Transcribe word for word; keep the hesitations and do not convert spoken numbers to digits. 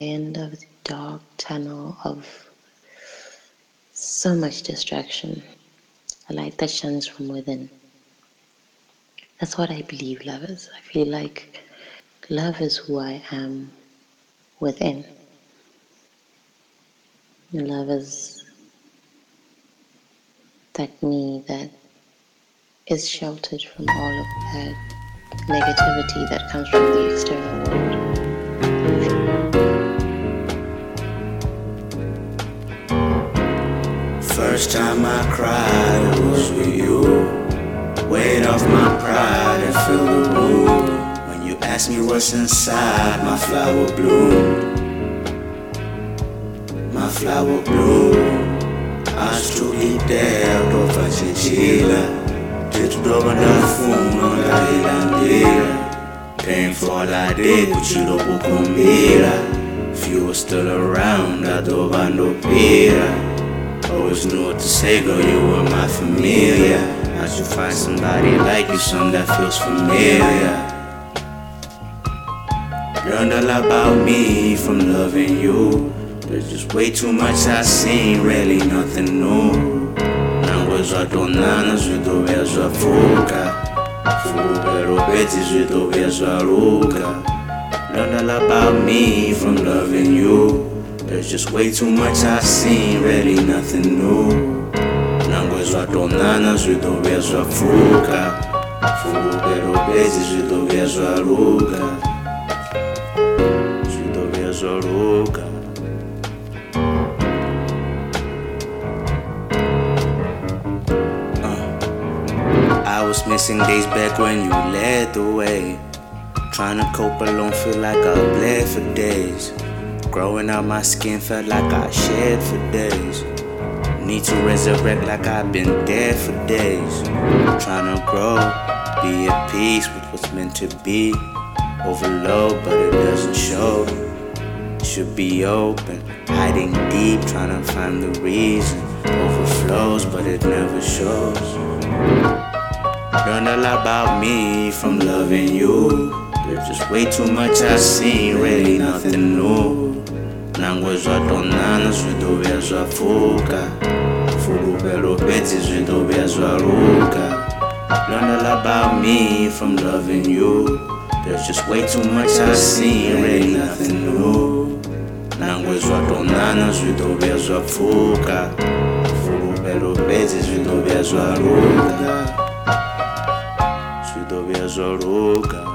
end of the dark tunnel of so much distraction, a light that shines from within. That's what I believe love is. I feel like love is who I am within. Love is that me that is sheltered from all of that negativity that comes from the external world. First time I cried, it was with you. Weight off my pride and fill the room. When you asked me what's inside, my flower bloomed. My flower bloomed. Acho ideia do facetila. Dentro do fumo da ilandeira. Tem fora de cuchillo bucumbira. If you were still around, I dove no pira. Always knew what to say, girl, you were my familia. I should find somebody like you, some that feels familiar. Learned a lot about me from loving you. There's just way too much I've seen, really nothing new. Nangue sua tonana, sua sua fuga. Fugero betis, sua sua luca. Learned a lot about me from loving you. There's just way too much I've seen, really nothing new. Nangue sua tonana, sua sua fuga. Fugero betis, sua sua luca. Sua sua luca. I was missing days back when you led the way. Trying to cope alone, feel like I bled for days. Growing out my skin, felt like I shed for days. Need to resurrect like I've been dead for days. Trying to grow, be at peace with what's meant to be. Overload, but it doesn't show. Should be open, hiding deep, trying to find the reason. Overflows, but it never shows. Learned a lot about me from loving you. There's just way too much I've seen, really nothing new. Nangue sua tonana, sua sua fuga. Fugo pelo betis, sua sua luca. Learned a lot about me from loving you. There's just way too much I've seen, really nothing new. Nangue sua tonana, sua sua fuga. Fugo pelo betis, sua sua luca. Sua sua luca.